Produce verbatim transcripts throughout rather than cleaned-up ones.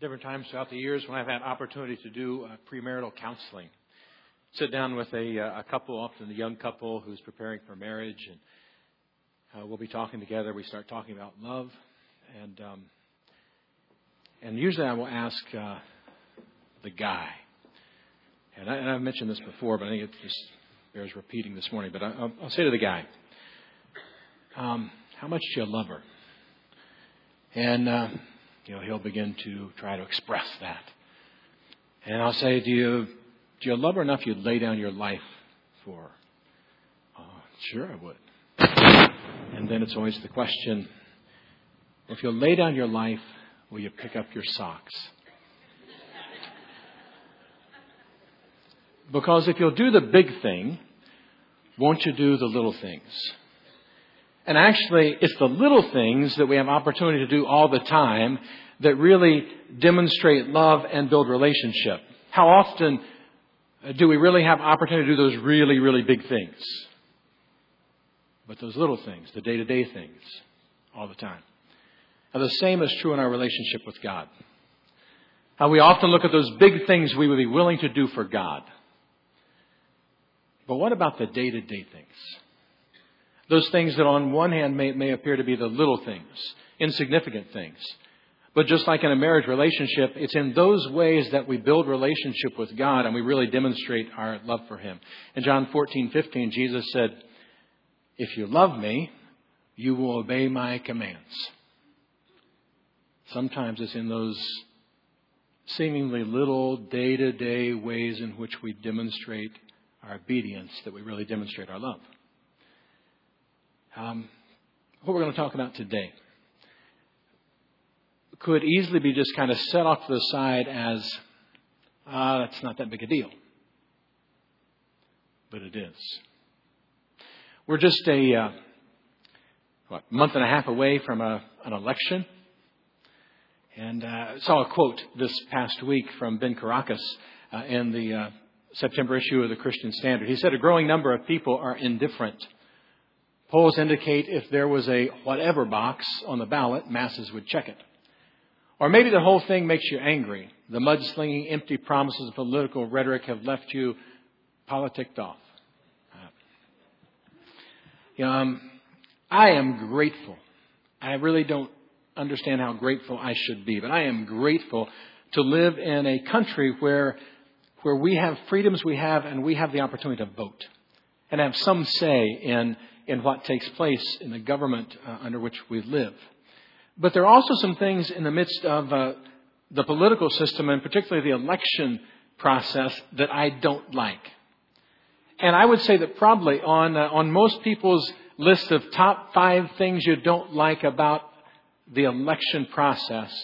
different times throughout the years when I've had opportunity to do uh, premarital counseling. Sit down with a, uh, a couple, often a young couple who's preparing for marriage, and uh, we'll be talking together. We start talking about love, and um, and usually I will ask uh, the guy, and, I, and I've mentioned this before, but I think it just bears repeating this morning. But I, I'll, I'll say to the guy, um, "How much do you love her?" And uh, you know, he'll begin to try to express that, and I'll say, "Do you?" Do you love her enough you'd lay down your life for her? Oh, sure I would. And then it's always the question, if you'll lay down your life, will you pick up your socks? Because if you'll do the big thing, won't you do the little things? And actually, it's the little things that we have opportunity to do all the time that really demonstrate love and build relationship. How often do we really have opportunity to do those really, really big things? But those little things, the day-to-day things, all the time. Now, the same is true in our relationship with God. How we often look at those big things we would be willing to do for God. But what about the day-to-day things? Those things that on one hand may, may appear to be the little things, insignificant things. But just like in a marriage relationship, it's in those ways that we build relationship with God and we really demonstrate our love for Him. In John fourteen fifteen, Jesus said, "If you love me, you will obey my commands." Sometimes it's in those seemingly little day-to-day ways in which we demonstrate our obedience that we really demonstrate our love. Um, what we're going to talk about today could easily be just kind of set off to the side as, ah, that's not that big a deal. But it is. We're just a uh, what, month and a half away from a, an election. And uh, I saw a quote this past week from Ben Caracas uh, in the uh, September issue of the Christian Standard. He said, "A growing number of people are indifferent. Polls indicate if there was a whatever box on the ballot, masses would check it. Or maybe the whole thing makes you angry. The mudslinging, empty promises of political rhetoric have left you politicked off." Uh, you know, um, I am grateful. I really don't understand how grateful I should be, but I am grateful to live in a country where where we have freedoms we have, and we have the opportunity to vote and have some say in in what takes place in the government uh, under which we live. But there are also some things in the midst of uh, the political system, and particularly the election process, that I don't like. And I would say that probably on uh, on most people's list of top five things you don't like about the election process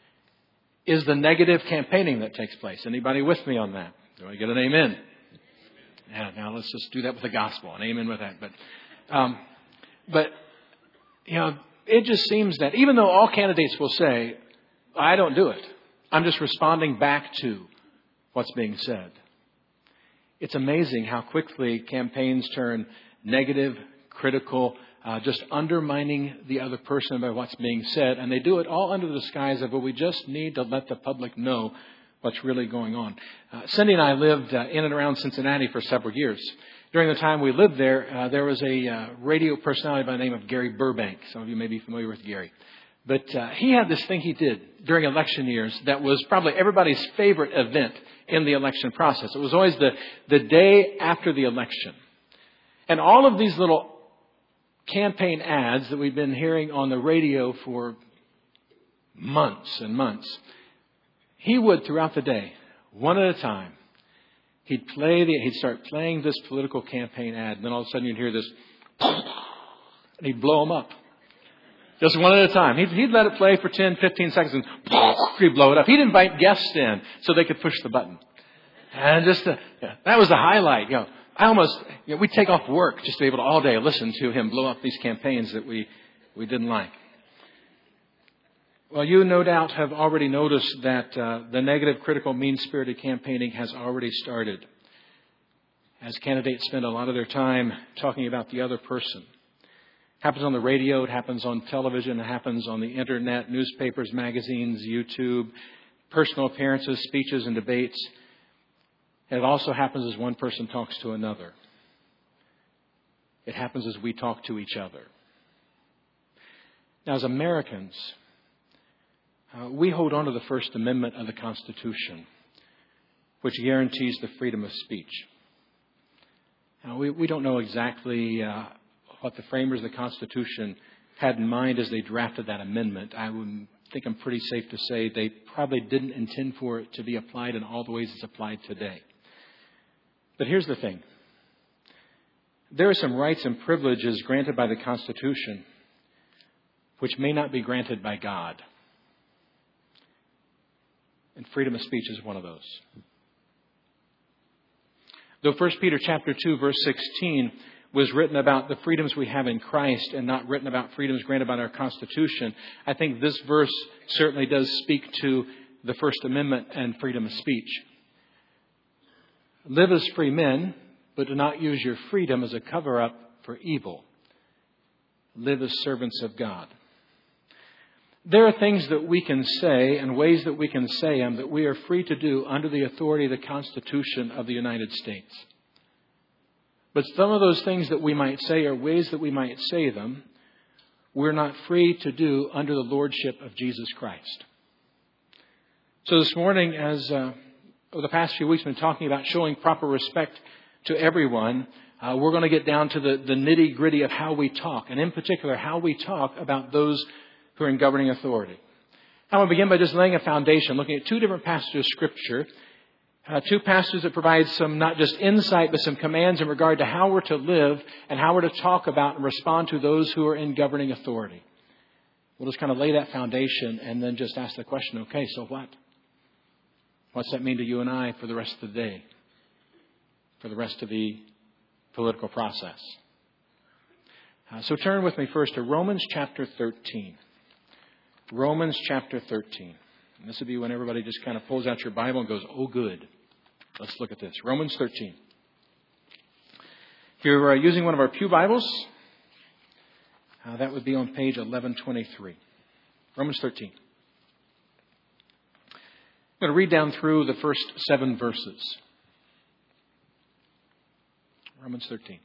is the negative campaigning that takes place. Anybody with me on that? Do I get an amen? Yeah, now let's just do that with the gospel. An amen with that. But, um, but you know, it just seems that even though all candidates will say, "I don't do it, I'm just responding back to what's being said," it's amazing how quickly campaigns turn negative, critical, uh, just undermining the other person by what's being said. And they do it all under the disguise of, well, we just need to let the public know what's really going on. Uh, Cindy and I lived uh, in and around Cincinnati for several years. During the time we lived there, uh, there was a uh, radio personality by the name of Gary Burbank. Some of you may be familiar with Gary. But uh, he had this thing he did during election years that was probably everybody's favorite event in the election process. It was always the, the day after the election. And all of these little campaign ads that we've been hearing on the radio for months and months, he would, throughout the day, one at a time, He'd play the, he'd start playing this political campaign ad, and then all of a sudden you'd hear this, and he'd blow them up. Just one at a time. He'd, he'd let it play for ten, fifteen seconds, and he'd blow it up. He'd invite guests in so they could push the button. And just, uh, yeah, that was the highlight. You know, I almost, you know, we'd take off work just to be able to all day listen to him blow up these campaigns that we, we didn't like. Well, you no doubt have already noticed that uh, the negative, critical, mean-spirited campaigning has already started. As candidates spend a lot of their time talking about the other person. It happens on the radio, it happens on television, it happens on the internet, newspapers, magazines, YouTube. personal appearances, speeches, and debates. And it also happens as one person talks to another. It happens as we talk to each other. Now, as Americans, uh, we hold on to the First Amendment of the Constitution, which guarantees the freedom of speech. Now, we, we don't know exactly uh, what the framers of the Constitution had in mind as they drafted that amendment. I would think I'm pretty safe to say they probably didn't intend for it to be applied in all the ways it's applied today. But here's the thing. There are some rights and privileges granted by the Constitution which may not be granted by God. And freedom of speech is one of those. Though First Peter chapter two, verse sixteen was written about the freedoms we have in Christ and not written about freedoms granted by our Constitution, I think this verse certainly does speak to the First Amendment and freedom of speech. Live as free men, but do not use your freedom as a cover-up for evil. Live as servants of God. There are things that we can say and ways that we can say them that we are free to do under the authority of the Constitution of the United States. But some of those things that we might say or ways that we might say them, we're not free to do under the lordship of Jesus Christ. So this morning, as uh, over the past few weeks, we've been talking about showing proper respect to everyone. Uh, we're going to get down to the, the nitty-gritty of how we talk, and in particular, how we talk about those who are in governing authority. I want to begin by just laying a foundation, looking at two different passages of Scripture, uh, two passages that provide some not just insight, but some commands in regard to how we're to live and how we're to talk about and respond to those who are in governing authority. We'll just kind of lay that foundation and then just ask the question, okay, so what? What's that mean to you and I for the rest of the day? For the rest of the political process? Uh, so turn with me first to Romans chapter thirteen. Romans chapter thirteen. And this would be when everybody just kind of pulls out your Bible and goes, oh, good. Let's look at this. Romans thirteen. If you're uh, using one of our pew Bibles, uh, that would be on page eleven twenty-three. Romans thirteen. I'm going to read down through the first seven verses. Romans thirteen.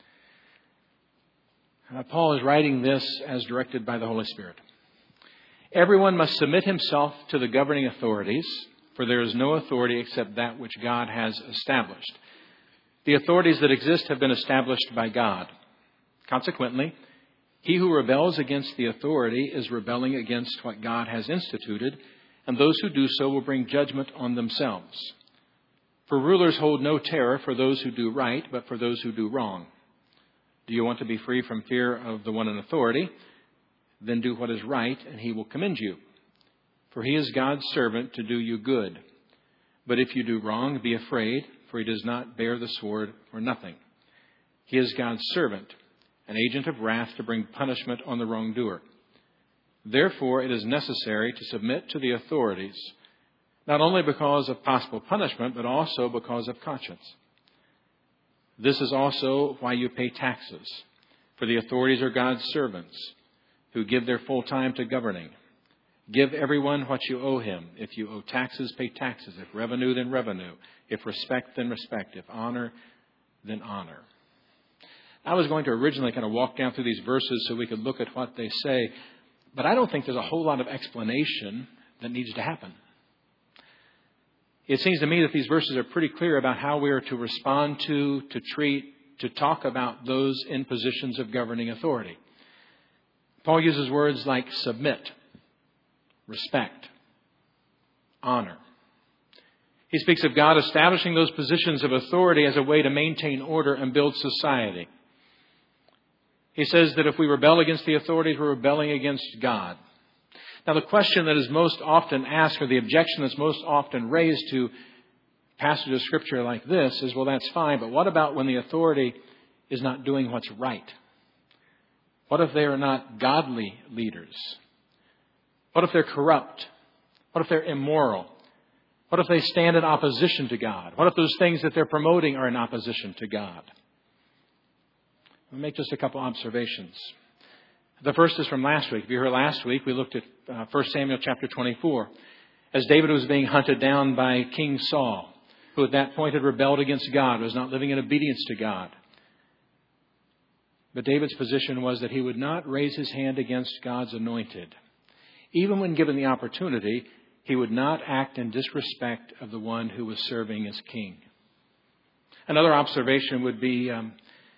Uh, Paul is writing this as directed by the Holy Spirit. Everyone must submit himself to the governing authorities, for there is no authority except that which God has established. The authorities that exist have been established by God. Consequently, he who rebels against the authority is rebelling against what God has instituted, and those who do so will bring judgment on themselves. For rulers hold no terror for those who do right, but for those who do wrong. Do you want to be free from fear of the one in authority? Then do what is right, and he will commend you. For he is God's servant to do you good. But if you do wrong, be afraid, for he does not bear the sword for nothing. He is God's servant, an agent of wrath to bring punishment on the wrongdoer. Therefore, it is necessary to submit to the authorities, not only because of possible punishment, but also because of conscience. This is also why you pay taxes, for the authorities are God's servants, who give their full time to governing. Give everyone what you owe him. If you owe taxes, pay taxes. If revenue, then revenue. If respect, then respect. If honor, then honor. I was going to originally kind of walk down through these verses so we could look at what they say, but I don't think there's a whole lot of explanation that needs to happen. It seems to me that these verses are pretty clear about how we are to respond to, to treat, to talk about those in positions of governing authority. Paul uses words like submit, respect, honor. He speaks of God establishing those positions of authority as a way to maintain order and build society. He says that if we rebel against the authorities, we're rebelling against God. Now, the question that is most often asked, or the objection that's most often raised to passages of Scripture like this is, well, that's fine, but what about when the authority is not doing what's right? What if they are not godly leaders? What if they're corrupt? What if they're immoral? What if they stand in opposition to God? What if those things that they're promoting are in opposition to God? I'll make just a couple observations. The first is from last week. If you heard last week, we looked at uh, First Samuel chapter twenty-four. as David was being hunted down by King Saul, who at that point had rebelled against God, was not living in obedience to God. But David's position was that he would not raise his hand against God's anointed. Even when given the opportunity, he would not act in disrespect of the one who was serving as king. Another observation would be um,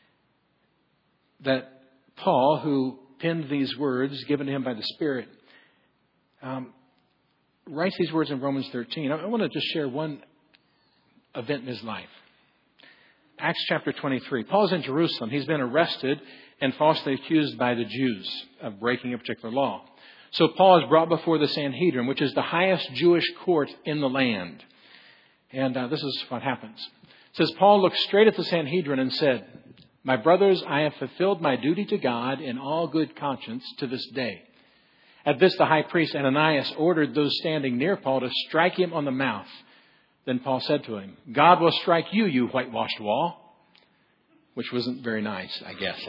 that Paul, who penned these words given to him by the Spirit, um, writes these words in Romans thirteen. I want to just share one event in his life. Acts chapter twenty-three. Paul's in Jerusalem. He's been arrested and falsely accused by the Jews of breaking a particular law. So Paul is brought before the Sanhedrin, which is the highest Jewish court in the land. And uh, this is what happens. It says, Paul looked straight at the Sanhedrin and said, "My brothers, I have fulfilled my duty to God in all good conscience to this day." At this, the high priest Ananias ordered those standing near Paul to strike him on the mouth. Then Paul said to him, "God will strike you, you whitewashed wall." Which wasn't very nice, I guess.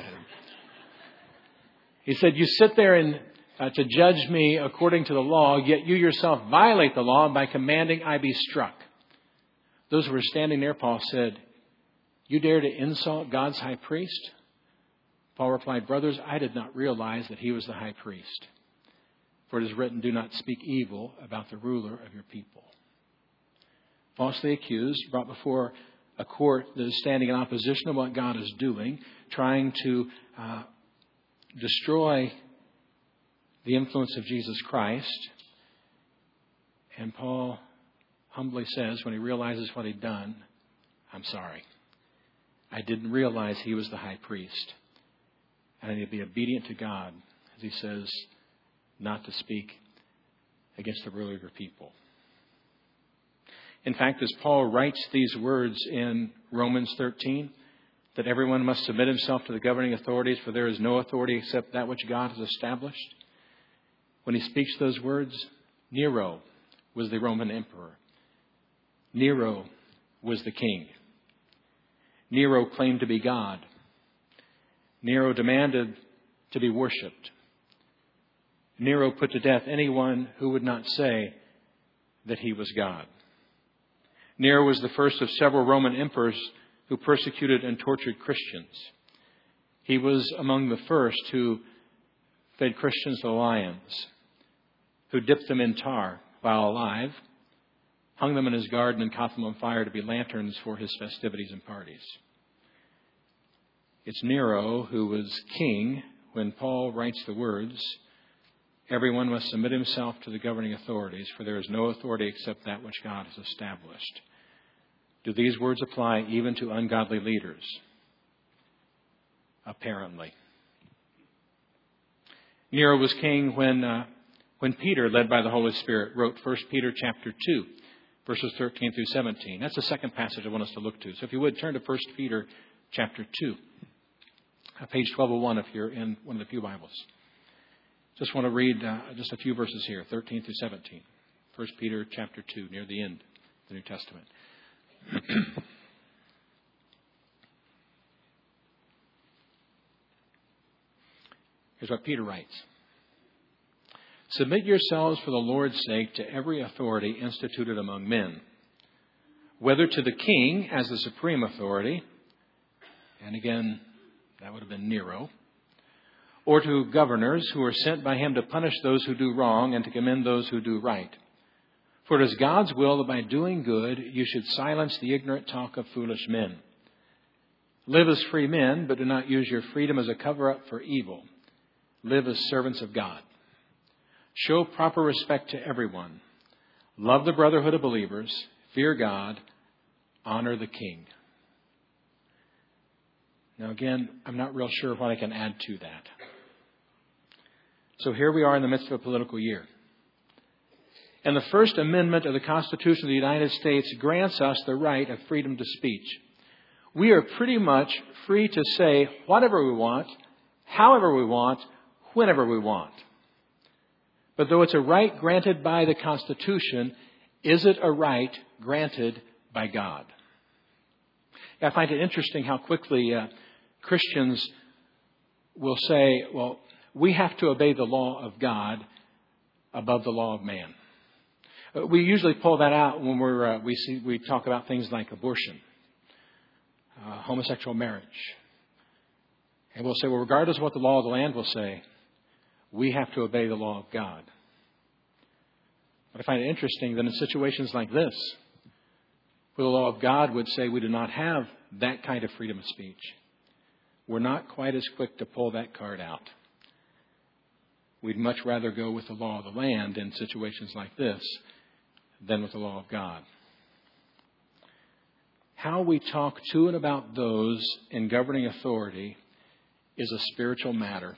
He said, "You sit there and uh, to judge me according to the law, yet you yourself violate the law by commanding I be struck." Those who were standing near Paul said, "You dare to insult God's high priest?" Paul replied, "Brothers, I did not realize that he was the high priest. For it is written, 'Do not speak evil about the ruler of your people.'" Falsely accused, brought before a court that is standing in opposition to what God is doing, trying to uh, destroy the influence of Jesus Christ. And Paul humbly says, when he realizes what he'd done, "I'm sorry. I didn't realize he was the high priest. And I need to be obedient to God," as he says, "not to speak against the ruler of your people." In fact, as Paul writes these words in Romans thirteen, that everyone must submit himself to the governing authorities, for there is no authority except that which God has established. When he speaks those words, Nero was the Roman emperor. Nero was the king. Nero claimed to be God. Nero demanded to be worshipped. Nero put to death anyone who would not say that he was God. Nero was the first of several Roman emperors who persecuted and tortured Christians. He was among the first who fed Christians to lions, who dipped them in tar while alive, hung them in his garden and caught them on fire to be lanterns for his festivities and parties. It's Nero who was king when Paul writes the words, "Everyone must submit himself to the governing authorities, for there is no authority except that which God has established." Do these words apply even to ungodly leaders? Apparently. Nero was king when uh, when Peter, led by the Holy Spirit, wrote First Peter chapter two, verses thirteen through seventeen. That's the second passage I want us to look to. So if you would, turn to First Peter chapter two. Page twelve oh one if you're in one of the Pew Bibles. Just want to read uh, just a few verses here, thirteen through seventeen. First Peter chapter two, near the end of the New Testament. Here's what Peter writes. "Submit yourselves for the Lord's sake to every authority instituted among men, whether to the king as the supreme authority," and again, that would have been Nero, "or to governors who are sent by him to punish those who do wrong and to commend those who do right. For it is God's will that by doing good you should silence the ignorant talk of foolish men. Live as free men, but do not use your freedom as a cover-up for evil. Live as servants of God. Show proper respect to everyone. Love the brotherhood of believers. Fear God. Honor the king." Now again, I'm not real sure what I can add to that. So here we are in the midst of a political year. And the First Amendment of the Constitution of the United States grants us the right of freedom to speech. We are pretty much free to say whatever we want, however we want, whenever we want. But though it's a right granted by the Constitution, is it a right granted by God? I find it interesting how quickly uh, Christians will say, well, we have to obey the law of God above the law of man. Uh, we usually pull that out when we're uh, we see we talk about things like abortion, uh, homosexual marriage, and we'll say, well, regardless of what the law of the land will say, we have to obey the law of God. But I find it interesting that in situations like this, where the law of God would say we do not have that kind of freedom of speech, we're not quite as quick to pull that card out. We'd much rather go with the law of the land in situations like this than with the law of God. How we talk to and about those in governing authority is a spiritual matter.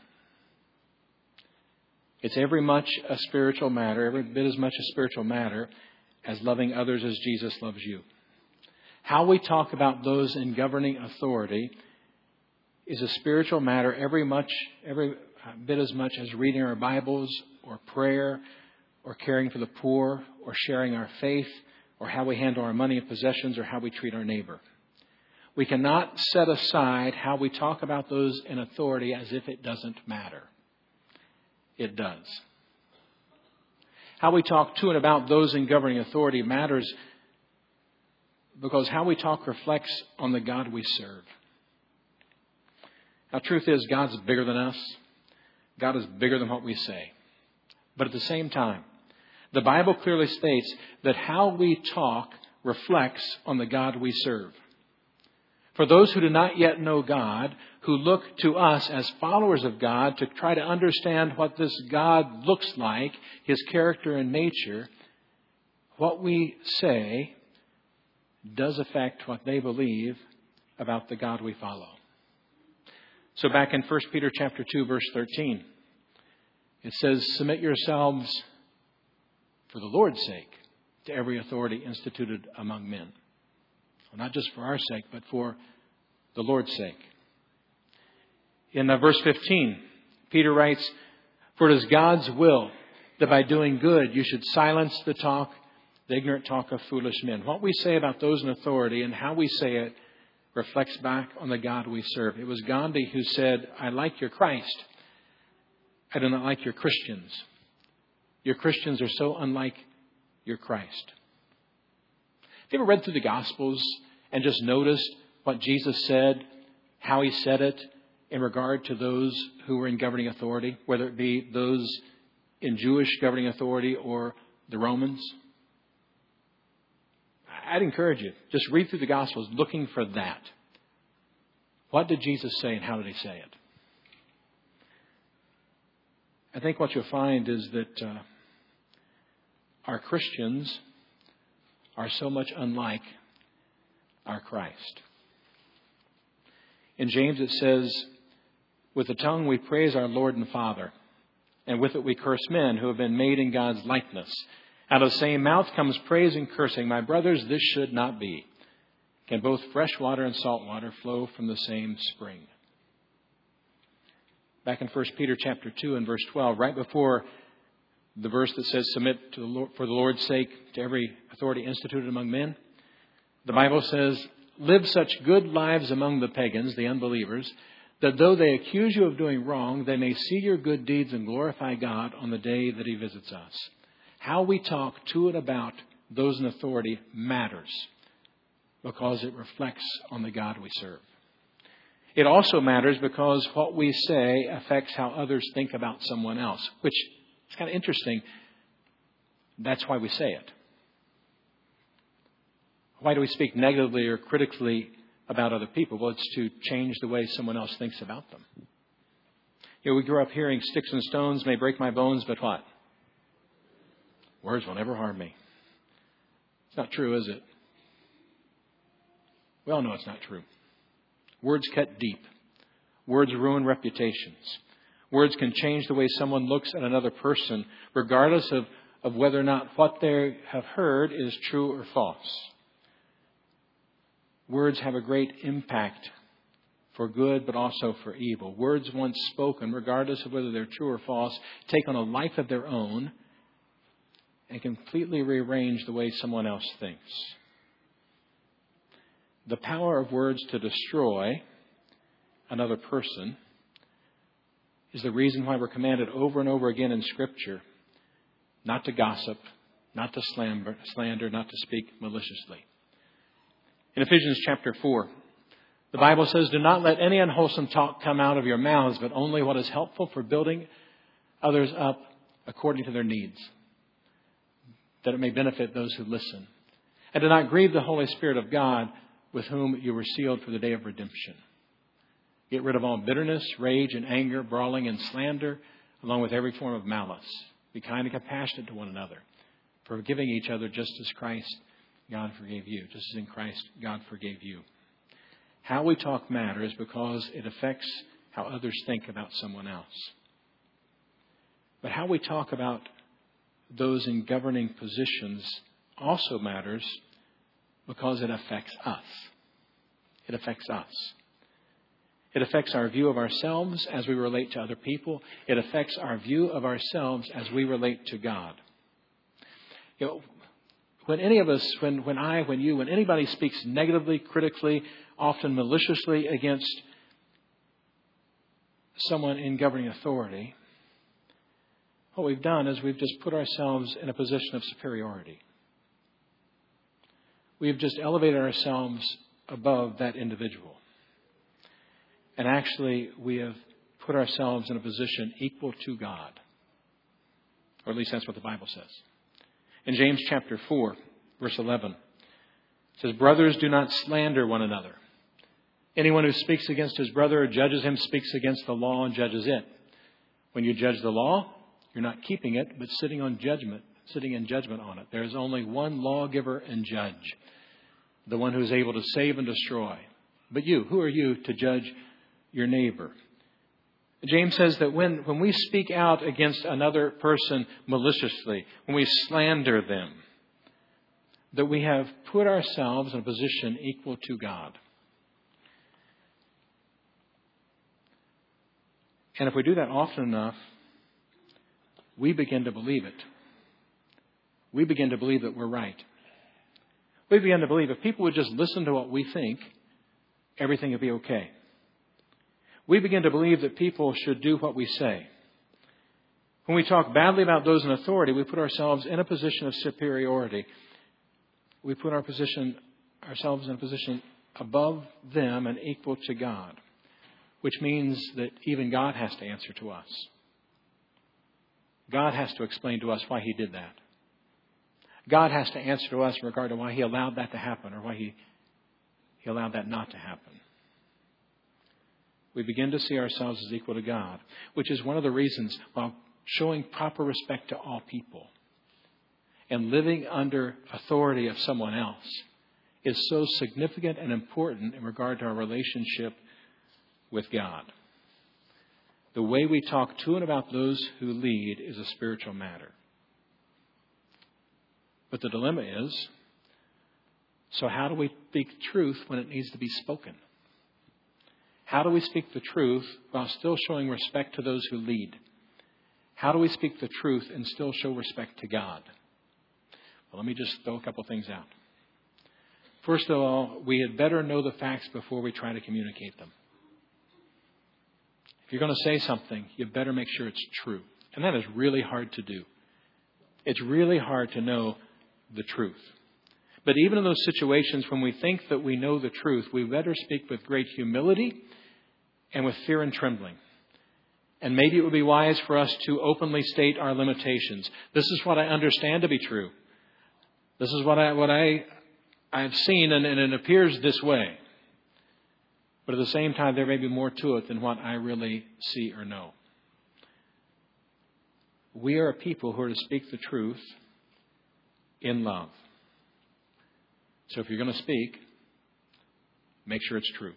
It's every much a spiritual matter, every bit as much a spiritual matter as loving others as Jesus loves you. How we talk about those in governing authority is a spiritual matter every much, every bit as much as reading our Bibles or prayer or caring for the poor or sharing our faith or how we handle our money and possessions or how we treat our neighbor. We cannot set aside how we talk about those in authority as if it doesn't matter. It does. How we talk to and about those in governing authority matters because how we talk reflects on the God we serve. Now, truth is, God's bigger than us. God is bigger than what we say. But at the same time, the Bible clearly states that how we talk reflects on the God we serve. For those who do not yet know God, who look to us as followers of God to try to understand what this God looks like, His character and nature, what we say does affect what they believe about the God we follow. So back in First Peter chapter two, verse thirteen, it says, submit yourselves for the Lord's sake to every authority instituted among men. Well, not just for our sake, but for the Lord's sake. In uh, verse fifteen, Peter writes, for it is God's will that by doing good you should silence the talk, the ignorant talk of foolish men. What we say about those in authority and how we say it reflects back on the God we serve. It was Gandhi who said, I like your Christ. I do not like your Christians. Your Christians are so unlike your Christ. Have you ever read through the Gospels and just noticed what Jesus said, how He said it in regard to those who were in governing authority, whether it be those in Jewish governing authority or the Romans? I'd encourage you, just read through the Gospels looking for that. What did Jesus say and how did He say it? I think what you'll find is that uh, our Christians are so much unlike our Christ. In James it says, with the tongue we praise our Lord and Father, and with it we curse men who have been made in God's likeness. Out of the same mouth comes praise and cursing. My brothers, this should not be. Can both fresh water and salt water flow from the same spring? Back in First Peter chapter two and verse twelve, right before the verse that says, submit to the Lord, for the Lord's sake to every authority instituted among men, the Bible says, live such good lives among the pagans, the unbelievers, that though they accuse you of doing wrong, they may see your good deeds and glorify God on the day that He visits us. How we talk to and about those in authority matters because it reflects on the God we serve. It also matters because what we say affects how others think about someone else, which is kind of interesting. That's why we say it. Why do we speak negatively or critically about other people? Well, it's to change the way someone else thinks about them. You know, we grew up hearing sticks and stones may break my bones, but what? Words will never harm me. It's not true, is it? We all know it's not true. Words cut deep. Words ruin reputations. Words can change the way someone looks at another person, regardless of, of whether or not what they have heard is true or false. Words have a great impact for good, but also for evil. Words once spoken, regardless of whether they're true or false, take on a life of their own and completely rearrange the way someone else thinks. The power of words to destroy another person is the reason why we're commanded over and over again in Scripture not to gossip, not to slander, slander, not to speak maliciously. In Ephesians chapter four, the Bible says, do not let any unwholesome talk come out of your mouths, but only what is helpful for building others up according to their needs, that it may benefit those who listen. And do not grieve the Holy Spirit of God, with whom you were sealed for the day of redemption. Get rid of all bitterness, rage, and anger, brawling, and slander, along with every form of malice. Be kind and compassionate to one another, forgiving each other just as Christ, God forgave you. Just as in Christ, God forgave you. How we talk matters because it affects how others think about someone else. But how we talk about those in governing positions also matters because it affects us. It affects us. It affects our view of ourselves as we relate to other people. It affects our view of ourselves as we relate to God. You know, when any of us, when, when I, when you, when anybody speaks negatively, critically, often maliciously against someone in governing authority, what we've done is we've just put ourselves in a position of superiority. We've just elevated ourselves above that individual. And actually, we have put ourselves in a position equal to God. Or at least that's what the Bible says. In James chapter four, verse eleven, it says, brothers, do not slander one another. Anyone who speaks against his brother or judges him speaks against the law and judges it. When you judge the law, you're not keeping it, but sitting on judgment, sitting in judgment on it. There is only one lawgiver and judge, the one who is able to save and destroy. But you, who are you to judge your neighbor? James says that when, when we speak out against another person maliciously, when we slander them, that we have put ourselves in a position equal to God. And if we do that often enough, we begin to believe it. We begin to believe that we're right. We begin to believe if people would just listen to what we think, everything would be okay. We begin to believe that people should do what we say. When we talk badly about those in authority, we put ourselves in a position of superiority. We put our position, ourselves in a position above them and equal to God, which means that even God has to answer to us. God has to explain to us why He did that. God has to answer to us in regard to why He allowed that to happen or why He, he allowed that not to happen. We begin to see ourselves as equal to God, which is one of the reasons while showing proper respect to all people and living under authority of someone else is so significant and important in regard to our relationship with God. The way we talk to and about those who lead is a spiritual matter. But the dilemma is, so how do we speak truth when it needs to be spoken? How do we speak the truth while still showing respect to those who lead? How do we speak the truth and still show respect to God? Well, let me just throw a couple things out. First of all, we had better know the facts before we try to communicate them. If you're going to say something, you better make sure it's true. And that is really hard to do. It's really hard to know the truth. But even in those situations when we think that we know the truth, we better speak with great humility and with fear and trembling. And maybe it would be wise for us to openly state our limitations. This is what I understand to be true. This is what I what I I've seen, and, and it appears this way. But at the same time, there may be more to it than what I really see or know. We are a people who are to speak the truth in love. So if you're going to speak, make sure it's true.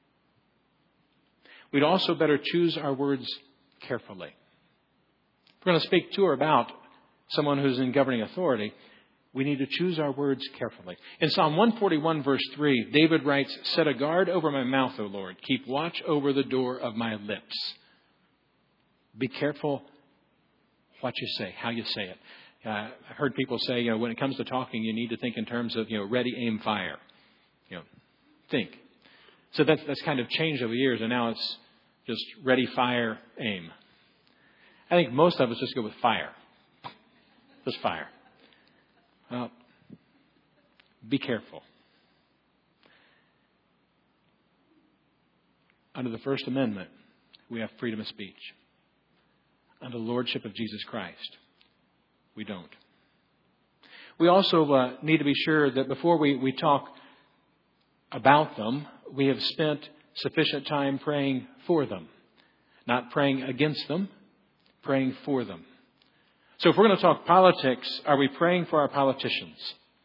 We'd also better choose our words carefully. If we're going to speak to or about someone who's in governing authority, we need to choose our words carefully. In Psalm one forty-one, verse three, David writes, "Set a guard over my mouth, O Lord. Keep watch over the door of my lips." Be careful what you say, how you say it. Uh, I've heard people say, you know, when it comes to talking, you need to think in terms of, you know, ready, aim, fire. You know, think. So that's that's kind of changed over the years, and now it's just ready, fire, aim. I think most of us just go with fire. Just fire. Well, be careful. Under the First Amendment, we have freedom of speech. Under the lordship of Jesus Christ, we don't. We also uh, need to be sure that before we, we talk about them, we have spent sufficient time praying for them. Not praying against them, praying for them. So if we're going to talk politics, are we praying for our politicians?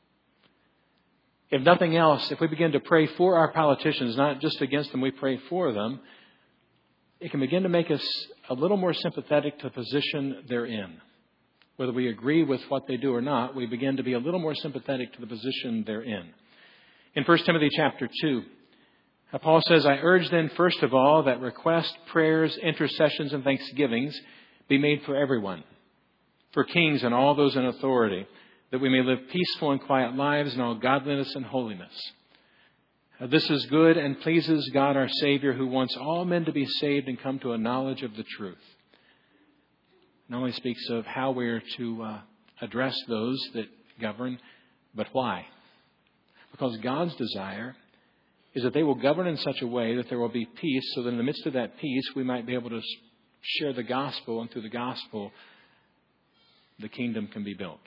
If nothing else, if we begin to pray for our politicians, not just against them, we pray for them, it can begin to make us a little more sympathetic to the position they're in. Whether we agree with what they do or not, we begin to be a little more sympathetic to the position they're in. In First Timothy chapter two, Paul says, I urge then, first of all, that requests, prayers, intercessions, and thanksgivings be made for everyone, for kings and all those in authority, that we may live peaceful and quiet lives in all godliness and holiness. This is good and pleases God our Savior, who wants all men to be saved and come to a knowledge of the truth. Not only speaks of how we are to uh, address those that govern, but why. Because God's desire is that they will govern in such a way that there will be peace, so that in the midst of that peace we might be able to share the gospel, and through the gospel the kingdom can be built.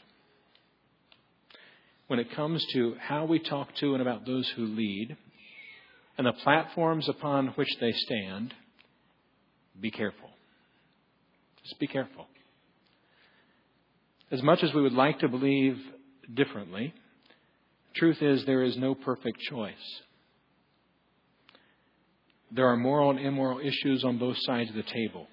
When it comes to how we talk to and about those who lead and the platforms upon which they stand, be careful. Just be careful. As much as we would like to believe differently, truth is there is no perfect choice. There are moral and immoral issues on both sides of the table.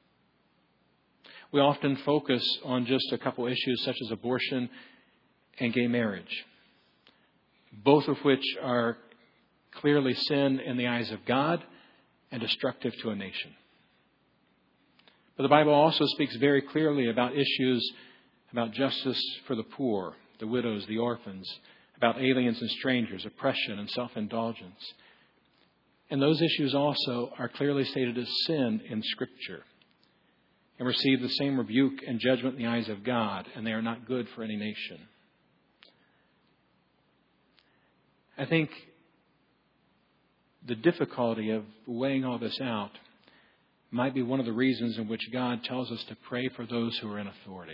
We often focus on just a couple issues such as abortion and gay marriage, both of which are clearly sin in the eyes of God and destructive to a nation. But the Bible also speaks very clearly about issues about justice for the poor, the widows, the orphans, about aliens and strangers, oppression and self-indulgence. And those issues also are clearly stated as sin in Scripture and receive the same rebuke and judgment in the eyes of God, and they are not good for any nation. I think the difficulty of weighing all this out might be one of the reasons in which God tells us to pray for those who are in authority.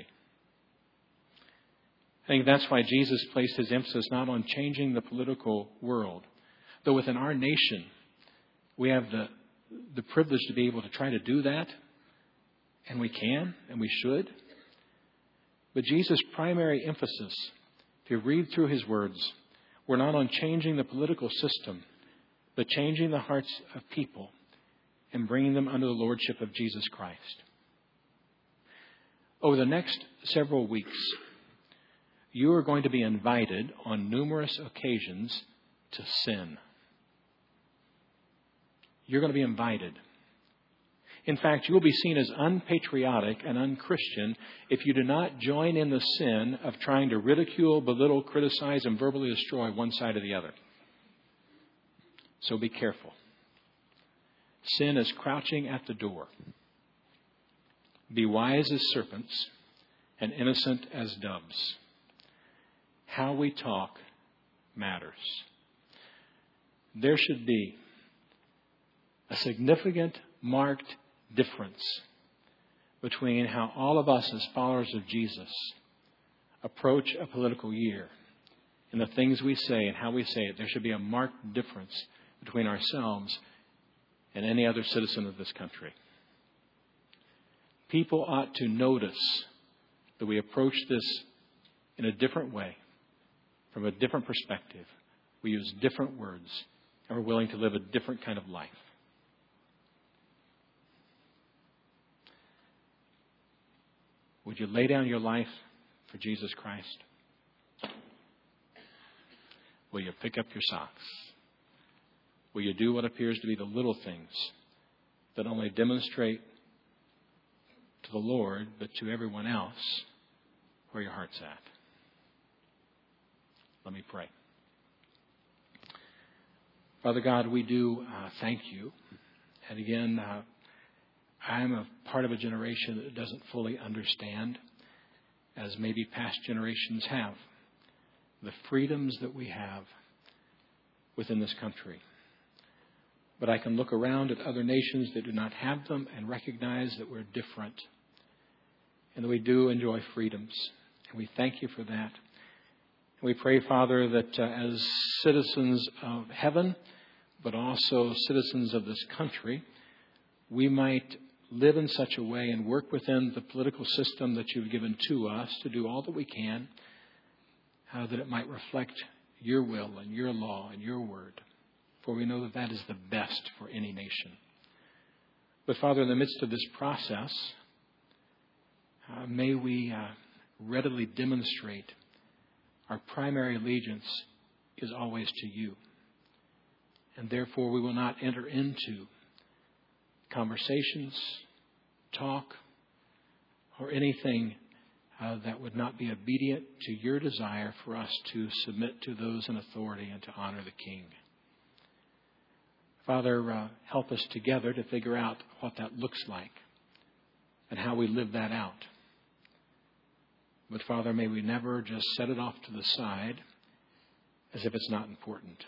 I think that's why Jesus placed his emphasis not on changing the political world, though within our nation we have the, the privilege to be able to try to do that, and we can, and we should. But Jesus' primary emphasis, if you read through his words, were not on changing the political system, but changing the hearts of people and bringing them under the lordship of Jesus Christ. Over the next several weeks, you are going to be invited on numerous occasions to sin. You're going to be invited. In fact, you will be seen as unpatriotic and unchristian if you do not join in the sin of trying to ridicule, belittle, criticize, and verbally destroy one side or the other. So be careful. Sin is crouching at the door. Be wise as serpents and innocent as doves. How we talk matters. There should be a significant, marked difference between how all of us as followers of Jesus approach a political year and the things we say and how we say it. There should be a marked difference between ourselves and any other citizen of this country. People ought to notice that we approach this in a different way, from a different perspective. We use different words, and we're willing to live a different kind of life. Would you lay down your life for Jesus Christ? Will you pick up your socks? Will you do what appears to be the little things that only demonstrate to the Lord, but to everyone else, where your heart's at? Let me pray. Father God, we do uh, thank you. And again, uh, I'm a part of a generation that doesn't fully understand, as maybe past generations have, the freedoms that we have within this country. But I can look around at other nations that do not have them and recognize that we're different and that we do enjoy freedoms. And we thank you for that. And we pray, Father, that uh, as citizens of heaven, but also citizens of this country, we might live in such a way and work within the political system that you've given to us to do all that we can, uh, that it might reflect your will and your law and your word. For we know that that is the best for any nation. But Father, in the midst of this process, uh, may we uh, readily demonstrate our primary allegiance is always to you. And therefore we will not enter into conversations, talk, or anything uh, that would not be obedient to your desire for us to submit to those in authority and to honor the King. Father, uh, help us together to figure out what that looks like and how we live that out. But Father, may we never just set it off to the side as if it's not important.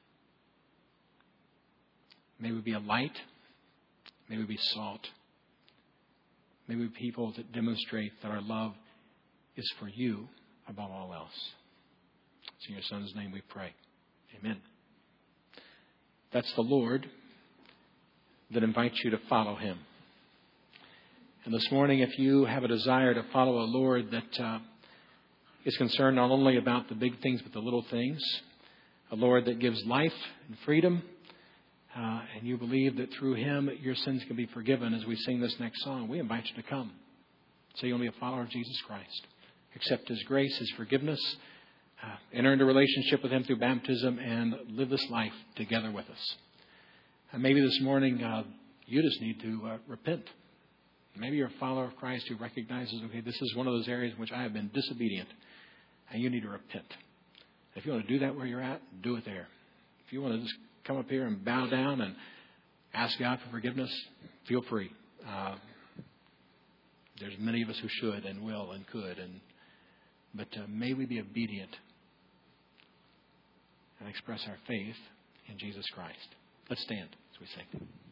May we be a light. May we be salt. May we be people that demonstrate that our love is for you above all else. It's in your Son's name we pray. Amen. That's the Lord that invites you to follow him. And this morning, if you have a desire to follow a Lord that uh, is concerned not only about the big things but the little things, a Lord that gives life and freedom, uh, and you believe that through him your sins can be forgiven as we sing this next song, we invite you to come. Say you'll be a follower of Jesus Christ. Accept his grace, his forgiveness, uh, enter into relationship with him through baptism, and live this life together with us. And maybe this morning uh, you just need to uh, repent. Maybe you're a follower of Christ who recognizes, okay, this is one of those areas in which I have been disobedient, and you need to repent. If you want to do that where you're at, do it there. If you want to just come up here and bow down and ask God for forgiveness, feel free. Uh, there's many of us who should and will and could, and but uh, may we be obedient and express our faith in Jesus Christ. Let's stand as we sing.